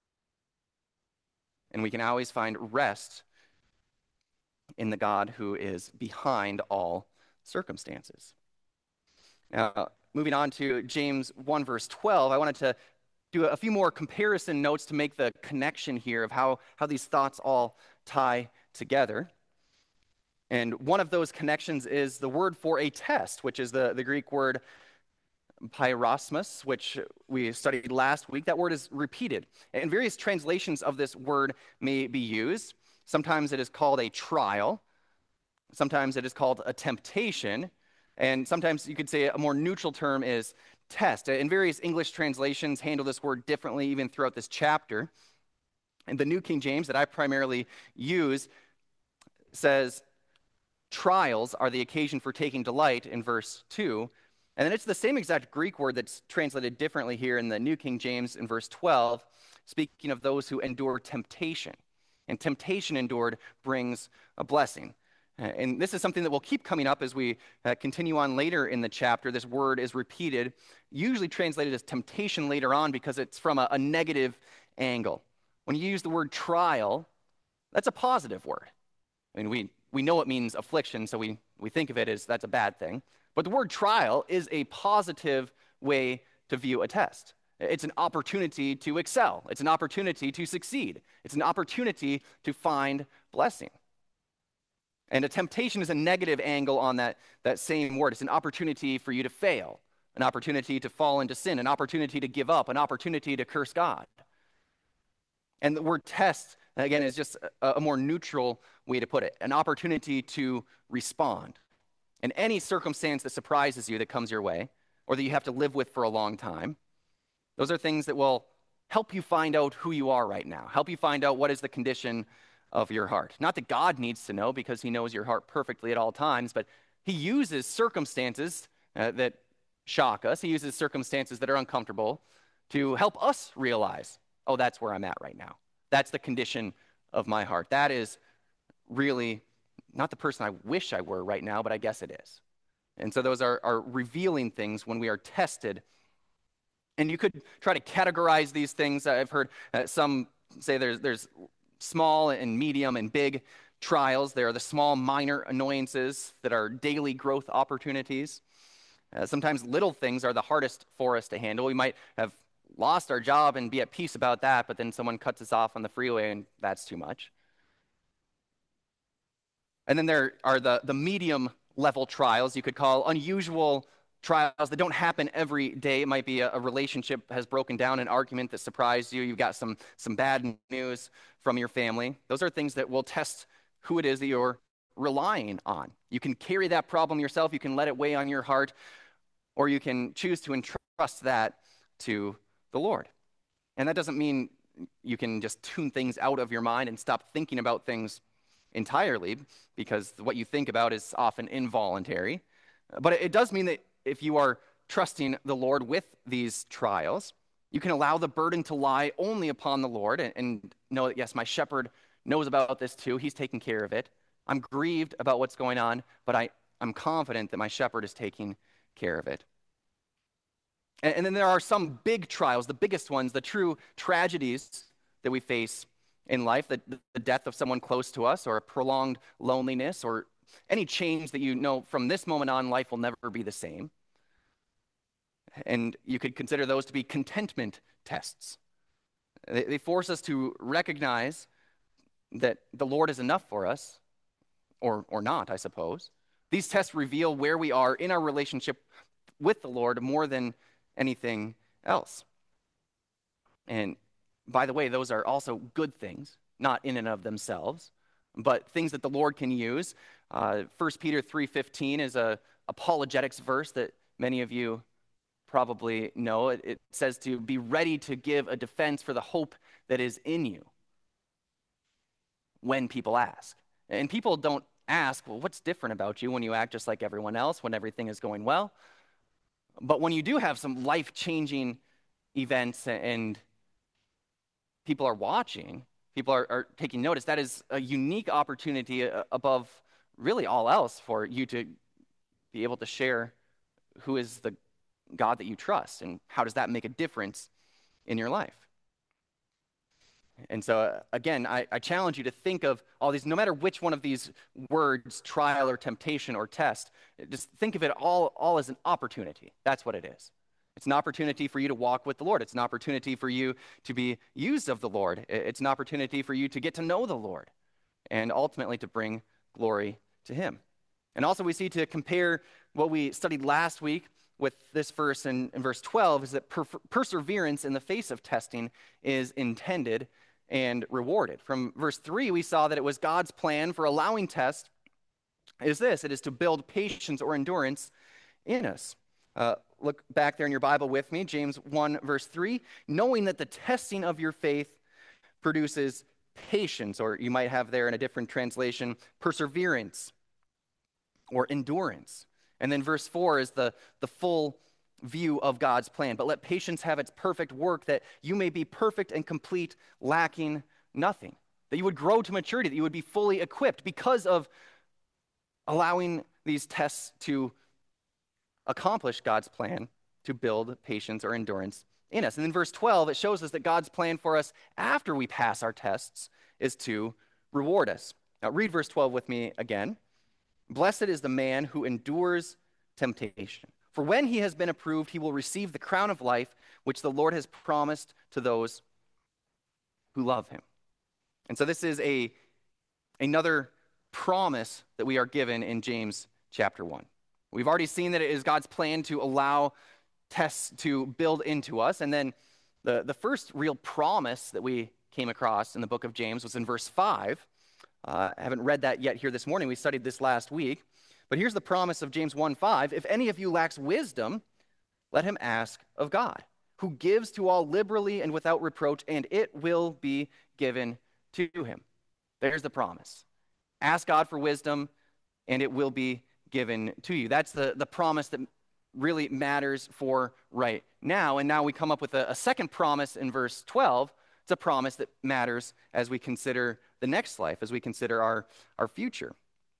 S1: And we can always find rest in the God who is behind all circumstances. Now, moving on to James 1, verse 12, I wanted to do a few more comparison notes to make the connection here of how these thoughts all tie together. And one of those connections is the word for a test, which is the Greek word pyrosmos, which we studied last week. That word is repeated. And various translations of this word may be used. Sometimes it is called a trial. Sometimes it is called a temptation. And sometimes you could say a more neutral term is test. And various English translations handle this word differently even throughout this chapter. And the New King James that I primarily use says, trials are the occasion for taking delight in verse 2. And then it's the same exact Greek word that's translated differently here in the New King James in verse 12, speaking of those who endure temptation. And temptation endured brings a blessing. And this is something that will keep coming up as we continue on later in the chapter. This word is repeated, usually translated as temptation later on because it's from a negative angle. When you use the word trial, that's a positive word. I mean, we know it means affliction, so we think of it as that's a bad thing. But the word trial is a positive way to view a test. It's an opportunity to excel. It's an opportunity to succeed. It's an opportunity to find blessing. And a temptation is a negative angle on that same word. It's an opportunity for you to fail, an opportunity to fall into sin, an opportunity to give up, an opportunity to curse God. And the word test, again, is just a more neutral way to put it, an opportunity to respond. And any circumstance that surprises you that comes your way, or that you have to live with for a long time, those are things that will help you find out who you are right now, help you find out what is the condition of your heart. Not that God needs to know because he knows your heart perfectly at all times, but he uses circumstances that shock us. He uses circumstances that are uncomfortable to help us realize, oh, that's where I'm at right now. That's the condition of my heart. That is really not the person I wish I were right now, but I guess it is. And so those are revealing things when we are tested. And you could try to categorize these things. I've heard some say there's small and medium and big trials. There are the small, minor annoyances that are daily growth opportunities. Sometimes little things are the hardest for us to handle. We might have lost our job and be at peace about that, but then someone cuts us off on the freeway and that's too much. And then there are the medium level trials you could call unusual trials that don't happen every day. It might be a relationship has broken down, an argument that surprised you. You've got some bad news from your family. Those are things that will test who it is that you're relying on. You can carry that problem yourself. You can let it weigh on your heart, or you can choose to entrust that to the Lord. And that doesn't mean you can just tune things out of your mind and stop thinking about things entirely, because what you think about is often involuntary. But it does mean that if you are trusting the Lord with these trials, you can allow the burden to lie only upon the Lord and know that, yes, my shepherd knows about this too. He's taking care of it. I'm grieved about what's going on, but I'm confident that my shepherd is taking care of it. And then there are some big trials, the biggest ones, the true tragedies that we face in life, the death of someone close to us, or a prolonged loneliness, or any change that you know from this moment on, life will never be the same. And you could consider those to be contentment tests. They force us to recognize that the Lord is enough for us, or not, I suppose. These tests reveal where we are in our relationship with the Lord more than anything else. And by the way, those are also good things, not in and of themselves, but things that the Lord can use. 1 Peter 3:15 is a apologetics verse that many of you probably know, it says to be ready to give a defense for the hope that is in you when people ask. And people don't ask, well, what's different about you when you act just like everyone else, when everything is going well? But when you do have some life-changing events and people are watching, people are taking notice, that is a unique opportunity above really all else for you to be able to share who is the God that you trust and how does that make a difference in your life. And so, again, I challenge you to think of all these, no matter which one of these words, trial or temptation or test, just think of it all as an opportunity. That's what it is. It's an opportunity for you to walk with the Lord. It's an opportunity for you to be used of the Lord. It's an opportunity for you to get to know the Lord and ultimately to bring glory to Him. And also we see, to compare what we studied last week with this verse in verse 12, is that perseverance in the face of testing is intended and rewarded. From verse 3, we saw that it was God's plan for allowing tests is this: it is to build patience or endurance in us. Look back there in your Bible with me, James 1, verse 3, knowing that the testing of your faith produces patience, or you might have there in a different translation, perseverance or endurance. And then verse 4 is the full view of God's plan. But let patience have its perfect work, that you may be perfect and complete, lacking nothing. That you would grow to maturity, that you would be fully equipped because of allowing these tests to accomplish God's plan to build patience or endurance in us. And in verse 12, it shows us that God's plan for us after we pass our tests is to reward us. Now read verse 12 with me again. Blessed is the man who endures temptation. For when he has been approved, he will receive the crown of life, which the Lord has promised to those who love him. And so this is another promise that we are given in James chapter 1. We've already seen that it is God's plan to allow tests to build into us. And then the first real promise that we came across in the book of James was in verse 5. I haven't read that yet here this morning. We studied this last week. But here's the promise of James 1:5. If any of you lacks wisdom, let him ask of God, who gives to all liberally and without reproach, and it will be given to him. There's the promise. Ask God for wisdom, and it will be given to you. That's the promise that really matters for right now. And now we come up with a second promise in verse 12. It's a promise that matters as we consider the next life, as we consider our future.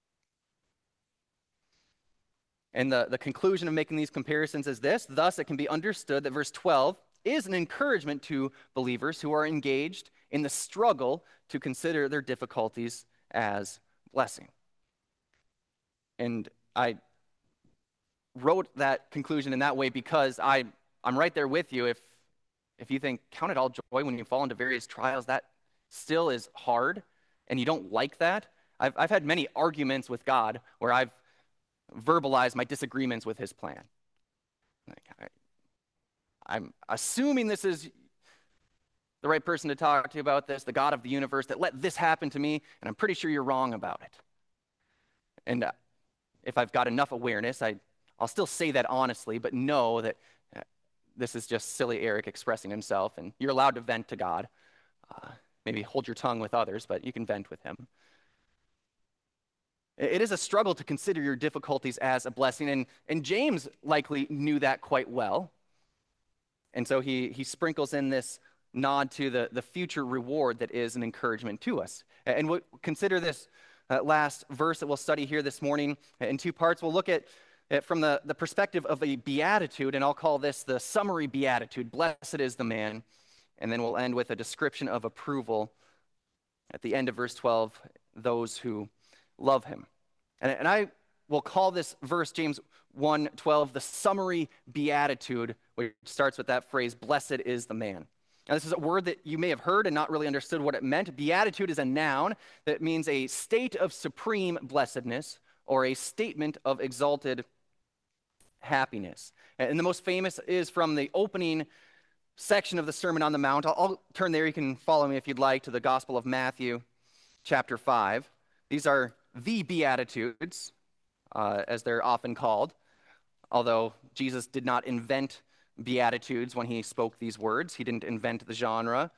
S1: And the conclusion of making these comparisons is this: thus it can be understood that verse 12 is an encouragement to believers who are engaged in the struggle to consider their difficulties as blessing. And I wrote that conclusion in that way because I'm right there with you. If you think, count it all joy when you fall into various trials, that still is hard, and you don't like that. I've had many arguments with God where I've verbalized my disagreements with his plan. I'm assuming this is the right person to talk to about this, the God of the universe, that let this happen to me, and I'm pretty sure you're wrong about it. And if I've got enough awareness, I'll still say that honestly, but know that this is just silly Eric expressing himself, and you're allowed to vent to God. Maybe hold your tongue with others, but you can vent with him. It is a struggle to consider your difficulties as a blessing, and James likely knew that quite well. And so he sprinkles in this nod to the future reward that is an encouragement to us. And we'll consider this last verse that we'll study here this morning in two parts. We'll look at it from the perspective of a beatitude, and I'll call this the summary beatitude. Blessed is the man. And then we'll end with a description of approval at the end of verse 12, those who love him. And I will call this verse, James 1:12, the summary beatitude, which starts with that phrase, blessed is the man. Now, this is a word that you may have heard and not really understood what it meant. Beatitude is a noun that means a state of supreme blessedness or a statement of exalted happiness. And the most famous is from the opening section of the Sermon on the Mount. I'll turn there. You can follow me if you'd like to the Gospel of Matthew, chapter 5. These are the Beatitudes, as they're often called, although Jesus did not invent Beatitudes when he spoke these words. He didn't invent the genre,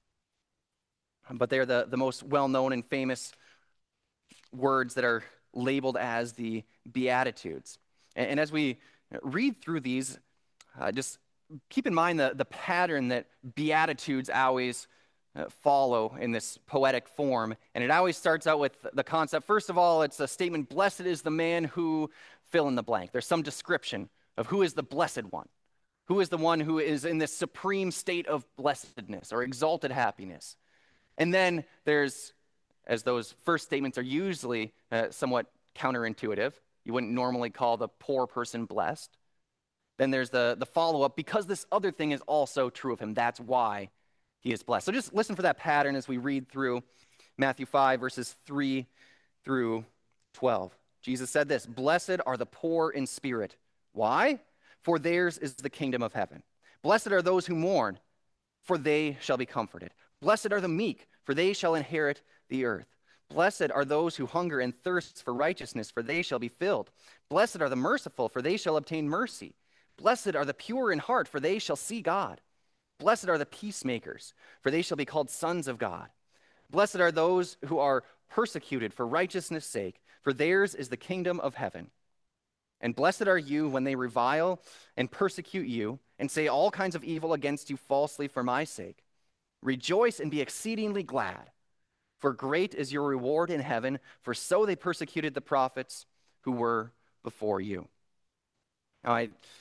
S1: but they're the most well-known and famous words that are labeled as the Beatitudes. And as we read through these, just keep in mind the pattern that Beatitudes always follow in this poetic form. And it always starts out with the concept. First of all, it's a statement, blessed is the man who fill in the blank. There's some description of who is the blessed one. Who is the one who is in this supreme state of blessedness or exalted happiness? And then there's, as those first statements are usually somewhat counterintuitive, you wouldn't normally call the poor person blessed. Then there's the follow-up, because this other thing is also true of him. That's why he is blessed. So just listen for that pattern as we read through Matthew 5, verses 3 through 12. Jesus said this, blessed are the poor in spirit. Why? For theirs is the kingdom of heaven. Blessed are those who mourn, for they shall be comforted. Blessed are the meek, for they shall inherit the earth. Blessed are those who hunger and thirst for righteousness, for they shall be filled. Blessed are the merciful, for they shall obtain mercy. Blessed are the pure in heart, for they shall see God. Blessed are the peacemakers, for they shall be called sons of God. Blessed are those who are persecuted for righteousness' sake, for theirs is the kingdom of heaven. And blessed are you when they revile and persecute you and say all kinds of evil against you falsely for my sake. Rejoice and be exceedingly glad, for great is your reward in heaven, for so they persecuted the prophets who were before you. Now,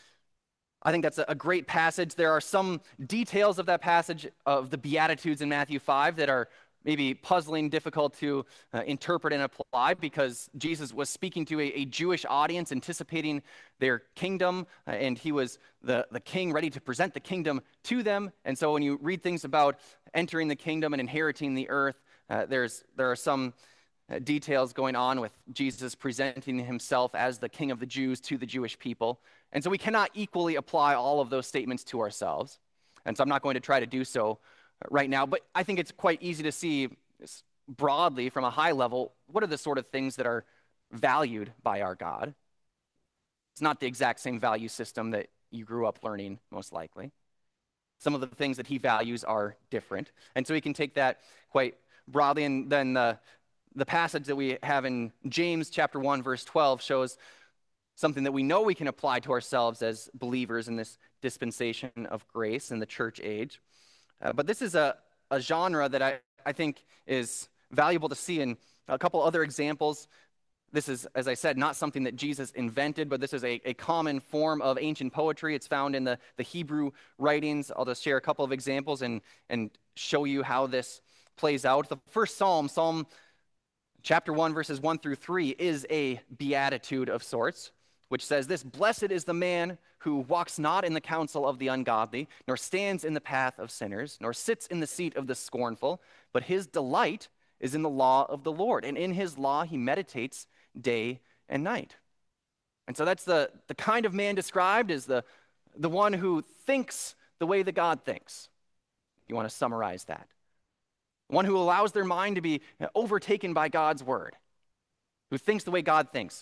S1: I think that's a great passage. There are some details of that passage of the Beatitudes in Matthew 5 that are maybe puzzling, difficult to interpret and apply, because Jesus was speaking to a Jewish audience, anticipating their kingdom, and he was the king ready to present the kingdom to them. And so when you read things about entering the kingdom and inheriting the earth, there are some details going on with Jesus presenting himself as the king of the Jews to the Jewish people. And so we cannot equally apply all of those statements to ourselves. And so I'm not going to try to do so right now, but I think it's quite easy to see broadly from a high level, what are the sort of things that are valued by our God? It's not the exact same value system that you grew up learning, most likely. Some of the things that he values are different. And so we can take that quite broadly. And then the passage that we have in James chapter 1, verse 12 shows something that we know we can apply to ourselves as believers in this dispensation of grace in the church age. But this is a genre that I think is valuable to see in a couple other examples. This is, as I said, not something that Jesus invented, but this is a common form of ancient poetry. It's found in the Hebrew writings. I'll just share a couple of examples and show you how this plays out. The first psalm, Psalm chapter 1, verses 1 through 3, is a beatitude of sorts, which says this, blessed is the man who walks not in the counsel of the ungodly, nor stands in the path of sinners, nor sits in the seat of the scornful, but his delight is in the law of the Lord, and in his law he meditates day and night. And so that's the kind of man described as the one who thinks the way that God thinks. You want to summarize that. One who allows their mind to be overtaken by God's word, who thinks the way God thinks.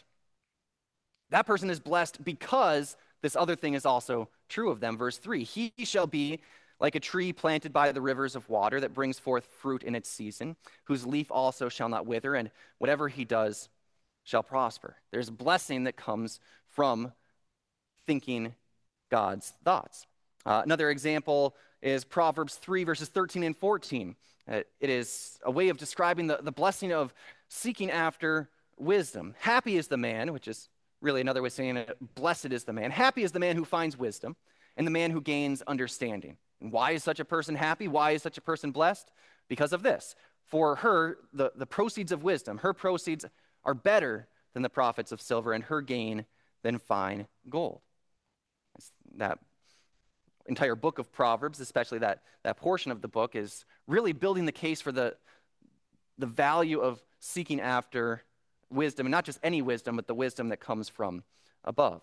S1: That person is blessed because this other thing is also true of them. Verse 3, he shall be like a tree planted by the rivers of water that brings forth fruit in its season, whose leaf also shall not wither, and whatever he does shall prosper. There's blessing that comes from thinking God's thoughts. Another example is Proverbs 3, verses 13 and 14. It is a way of describing the blessing of seeking after wisdom. Happy is the man, which is really another way of saying it, blessed is the man. Happy is the man who finds wisdom and the man who gains understanding. And why is such a person happy? Why is such a person blessed? Because of this. For her, the proceeds of wisdom, her proceeds are better than the profits of silver, and her gain than fine gold. That entire book of Proverbs, especially that portion of the book, is really building the case for the value of seeking after wisdom, and not just any wisdom, but the wisdom that comes from above.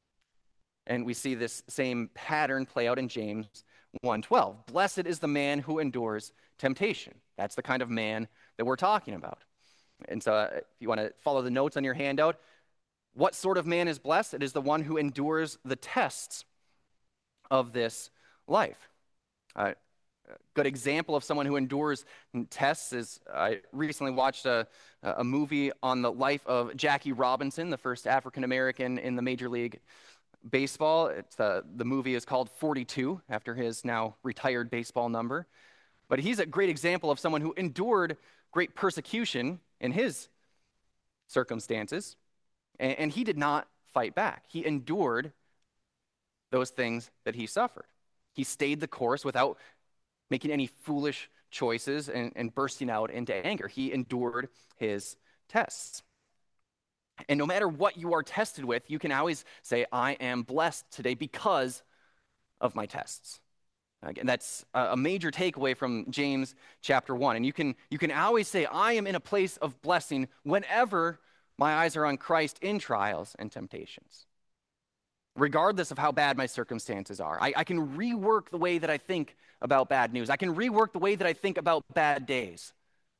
S1: And we see this same pattern play out in James 1:12. Blessed is the man who endures temptation. That's the kind of man that we're talking about. And so if you want to follow the notes on your handout, what sort of man is blessed? It is the one who endures the tests of this life. A good example of someone who endures tests is I recently watched a movie on the life of Jackie Robinson, the first African American in the Major League Baseball. The movie is called 42, after his now retired baseball number. But he's a great example of someone who endured great persecution in his circumstances, and he did not fight back. He endured those things that he suffered. He stayed the course without making any foolish choices and bursting out into anger. He endured his tests. And no matter what you are tested with, you can always say, I am blessed today because of my tests. Again, that's a major takeaway from James chapter 1. And you can always say, I am in a place of blessing whenever my eyes are on Christ in trials and temptations. Regardless of how bad my circumstances are, I can rework the way that I think about bad news. I can rework the way that I think about bad days.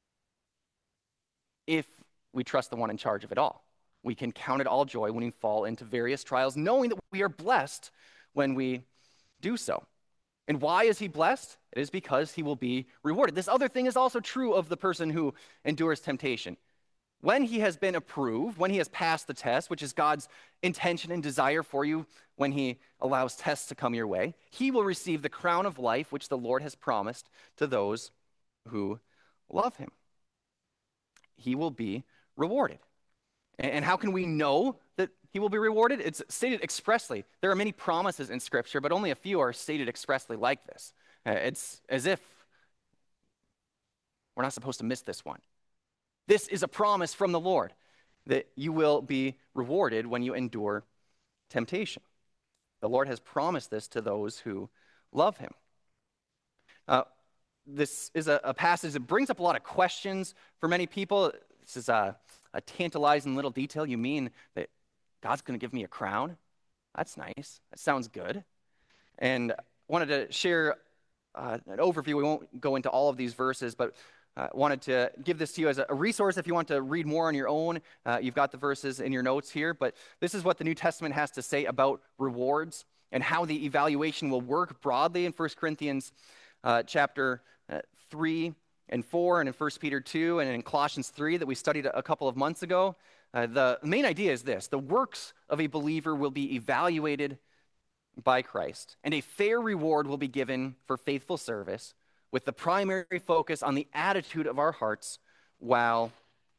S1: If we trust the one in charge of it all, we can count it all joy when we fall into various trials, knowing that we are blessed when we do so. And why is he blessed? It is because he will be rewarded. This other thing is also true of the person who endures temptation. When he has been approved, when he has passed the test, which is God's intention and desire for you when he allows tests to come your way, he will receive the crown of life which the Lord has promised to those who love him. He will be rewarded. And how can we know that he will be rewarded? It's stated expressly. There are many promises in Scripture, but only a few are stated expressly like this. It's as if we're not supposed to miss this one. This is a promise from the Lord that you will be rewarded when you endure temptation. The Lord has promised this to those who love him. This is a passage that brings up a lot of questions for many people. This is a tantalizing little detail. You mean that God's going to give me a crown? That's nice. That sounds good. And I wanted to share an overview. We won't go into all of these verses, but wanted to give this to you as a resource if you want to read more on your own. You've got the verses in your notes here, but this is what the New Testament has to say about rewards and how the evaluation will work broadly in 1 Corinthians chapter 3 and 4, and in 1 Peter 2, and in Colossians 3 that we studied a couple of months ago. The main idea is this: the works of a believer will be evaluated by Christ, and a fair reward will be given for faithful service, with the primary focus on the attitude of our hearts while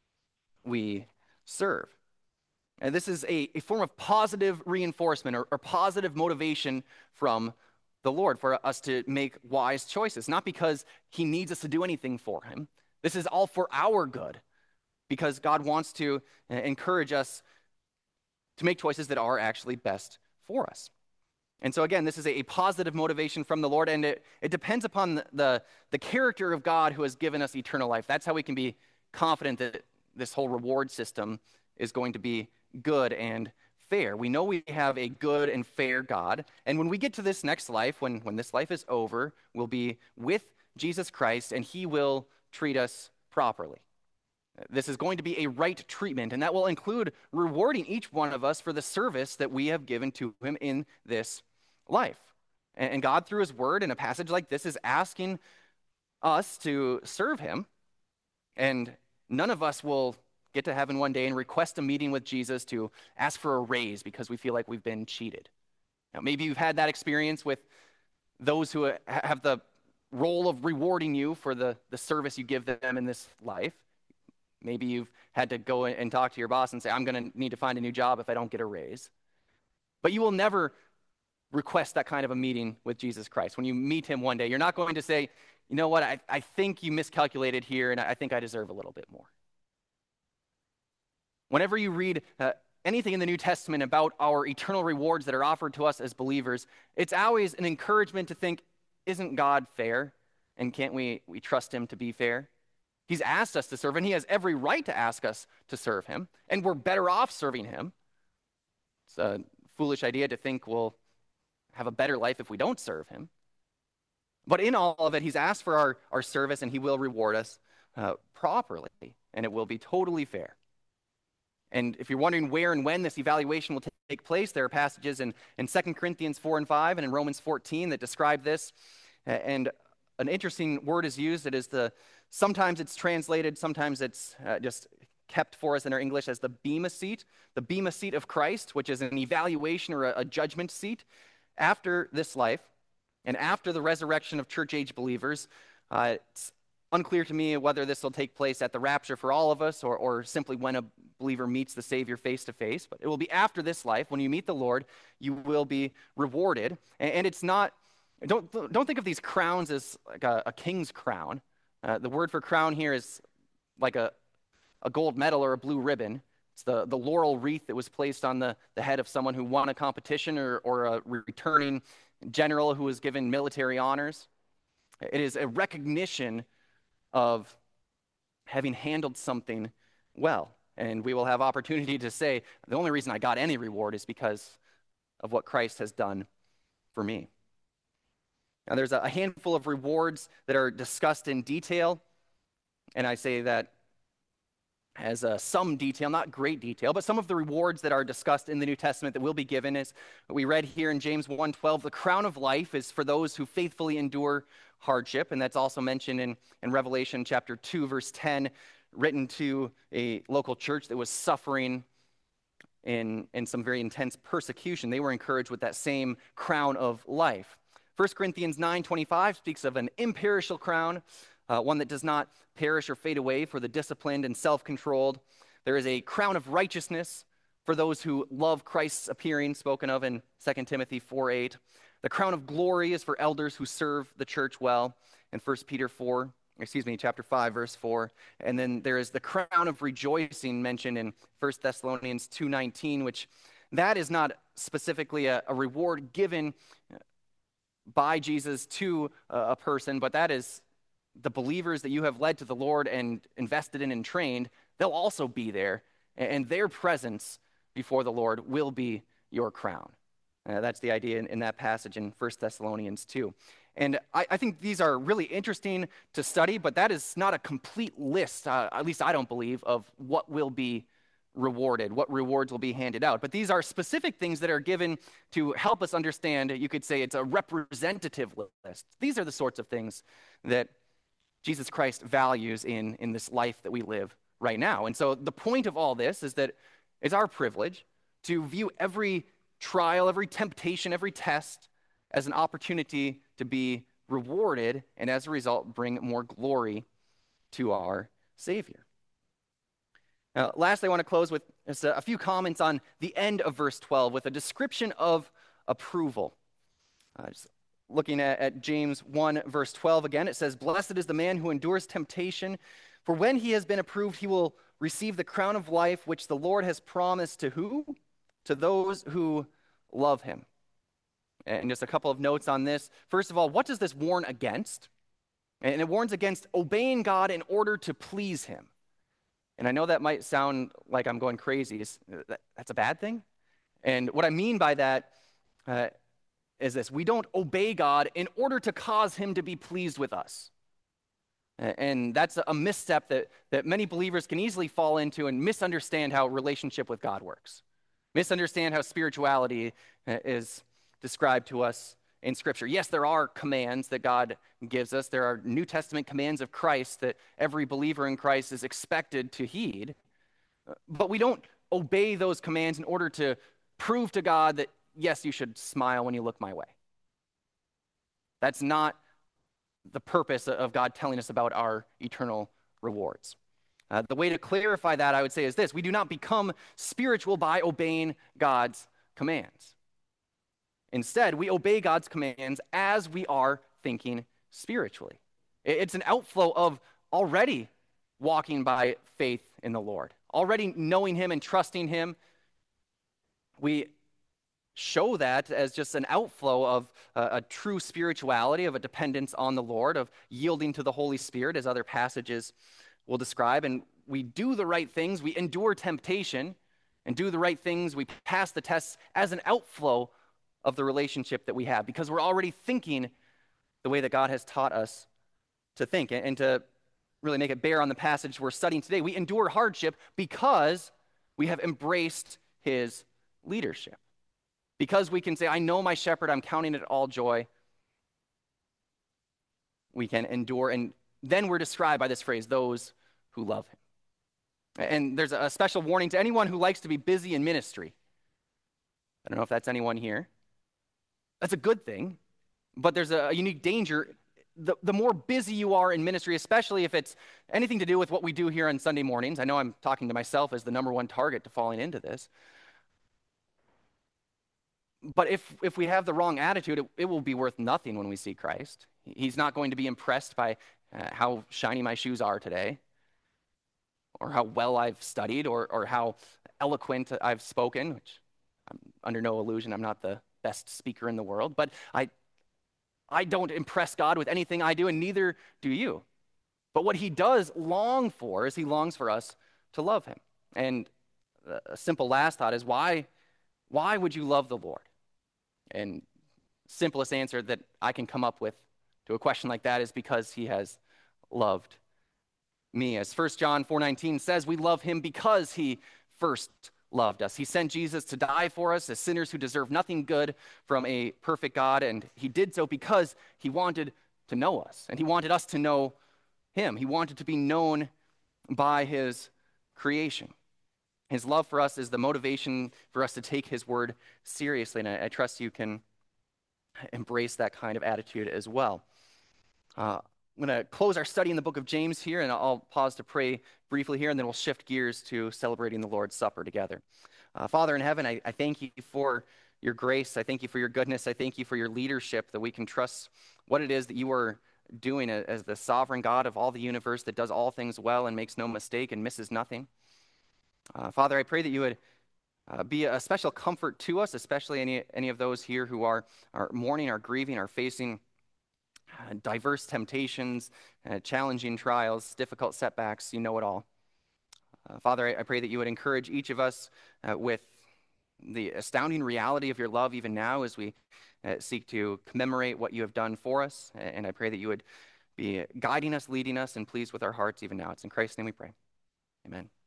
S1: we serve. And this is a form of positive reinforcement or positive motivation from the Lord for us to make wise choices, not because he needs us to do anything for him. This is all for our good, because God wants to encourage us to make choices that are actually best for us. And so again, this is a positive motivation from the Lord, and it depends upon the character of God who has given us eternal life. That's how we can be confident that this whole reward system is going to be good and fair. We know we have a good and fair God, and when we get to this next life, when this life is over, we'll be with Jesus Christ, and he will treat us properly. This is going to be a right treatment, and that will include rewarding each one of us for the service that we have given to him in this life. And God, through his word in a passage like this, is asking us to serve him, and none of us will get to heaven one day and request a meeting with Jesus to ask for a raise because we feel like we've been cheated. Now, maybe you've had that experience with those who have the role of rewarding you for the service you give them in this life. Maybe you've had to go and talk to your boss and say, I'm going to need to find a new job if I don't get a raise. But you will never request that kind of a meeting with Jesus Christ. When you meet him one day, you're not going to say, you know what, I think you miscalculated here, and I think I deserve a little bit more. Whenever you read anything in the New Testament about our eternal rewards that are offered to us as believers, it's always an encouragement to think, isn't God fair? And can't we trust him to be fair? He's asked us to serve, and he has every right to ask us to serve him, and we're better off serving him. It's a foolish idea to think we'll have a better life if we don't serve him. But in all of it, he's asked for our service, and he will reward us properly, and it will be totally fair. And if you're wondering where and when this evaluation will take place, there are passages in 2 Corinthians 4 and 5 and in Romans 14 that describe this. And an interesting word is used. It is sometimes it's translated, sometimes it's just kept for us in our English as the bema seat of Christ, which is an evaluation or a judgment seat. After this life and after the resurrection of church age believers, it's unclear to me whether this will take place at the rapture for all of us or simply when a believer meets the Savior face to face. But it will be after this life. When you meet the Lord, you will be rewarded. And it's not, don't think of these crowns as like a king's crown. The word for crown here is like a gold medal or a blue ribbon. It's the laurel wreath that was placed on the head of someone who won a competition or a returning general who was given military honors. It is a recognition of having handled something well. And we will have opportunity to say, the only reason I got any reward is because of what Christ has done for me. Now, there's a handful of rewards that are discussed in detail, and I say that as some detail, not great detail, but some of the rewards that are discussed in the New Testament that will be given is what we read here in James 1:12. The crown of life is for those who faithfully endure hardship, and that's also mentioned in Revelation chapter 2, verse 10, written to a local church that was suffering in some very intense persecution. They were encouraged with that same crown of life. 1 Corinthians 9:25 speaks of an imperishable crown, one that does not perish or fade away for the disciplined and self-controlled. There is a crown of righteousness for those who love Christ's appearing, spoken of in 2 Timothy 4:8. The crown of glory is for elders who serve the church well in chapter 5, verse 4. And then there is the crown of rejoicing mentioned in 1 Thessalonians 2:19, which that is not specifically a reward given by Jesus to a person, but that is the believers that you have led to the Lord and invested in and trained. They'll also be there, and their presence before the Lord will be your crown. That's the idea in that passage in 1 Thessalonians 2. And I think these are really interesting to study, but that is not a complete list, at least I don't believe, of what will be rewarded, what rewards will be handed out. But these are specific things that are given to help us understand. You could say it's a representative list. These are the sorts of things that Jesus Christ values in this life that we live right now. And so the point of all this is that it's our privilege to view every trial, every temptation, every test as an opportunity to be rewarded and as a result bring more glory to our Savior. Now, lastly, I want to close with just a few comments on the end of verse 12 with a description of approval. Just looking at James 1, verse 12 again, it says, "Blessed is the man who endures temptation, for when he has been approved, he will receive the crown of life which the Lord has promised to who? To those who love him." And just a couple of notes on this. First of all, what does this warn against? And it warns against obeying God in order to please him. And I know that might sound like I'm going crazy. That's a bad thing? And what I mean by that is this. We don't obey God in order to cause him to be pleased with us. And that's a misstep that many believers can easily fall into and misunderstand how relationship with God works. Misunderstand how spirituality is described to us in Scripture. Yes, there are commands that God gives us. There are New Testament commands of Christ that every believer in Christ is expected to heed. But we don't obey those commands in order to prove to God that, yes, you should smile when you look my way. That's not the purpose of God telling us about our eternal rewards. The way to clarify that, I would say, is this. We do not become spiritual by obeying God's commands. Instead, we obey God's commands as we are thinking spiritually. It's an outflow of already walking by faith in the Lord, already knowing him and trusting him. We show that as just an outflow of a true spirituality, of a dependence on the Lord, of yielding to the Holy Spirit, as other passages will describe. And we do the right things, we endure temptation, and do the right things, we pass the tests as an outflow of the relationship that we have, because we're already thinking the way that God has taught us to think. And to really make it bear on the passage we're studying today, we endure hardship because We have embraced his leadership. Because we can say, I know my shepherd, I'm counting it all joy, we can endure. And then we're described by this phrase, those who love him. And there's a special warning to anyone who likes to be busy in ministry. I don't know if that's anyone here. That's a good thing, but there's a unique danger. The more busy you are in ministry, especially if it's anything to do with what we do here on Sunday mornings. I know I'm talking to myself as the number one target to falling into this. But if we have the wrong attitude, it will be worth nothing when we see Christ. He's not going to be impressed by how shiny my shoes are today, or how well I've studied, or how eloquent I've spoken, which I'm under no illusion I'm not the best speaker in the world, but I don't impress God with anything I do, and neither do you. But what he does long for is he longs for us to love him. And a simple last thought is, why would you love the Lord? And simplest answer that I can come up with to a question like that is because he has loved me. As 1 John 4:19 says, we love him because he first loved us. He sent Jesus to die for us as sinners who deserve nothing good from a perfect God, and he did so because he wanted to know us, and he wanted us to know him. He wanted to be known by his creation. His love for us is the motivation for us to take his word seriously, and I trust you can embrace that kind of attitude as well. I'm going to close our study in the book of James here, and I'll pause to pray briefly here, and then we'll shift gears to celebrating the Lord's Supper together. Father in heaven, I thank you for your grace. I thank you for your goodness. I thank you for your leadership, that we can trust what it is that you are doing as the sovereign God of all the universe that does all things well and makes no mistake and misses nothing. Father, I pray that you would be a special comfort to us, especially any of those here who are mourning, are grieving, are facing diverse temptations, challenging trials, difficult setbacks. You know it all. Father, I pray that you would encourage each of us with the astounding reality of your love even now as we seek to commemorate what you have done for us. And I pray that you would be guiding us, leading us, and pleased with our hearts even now. It's in Christ's name we pray. Amen.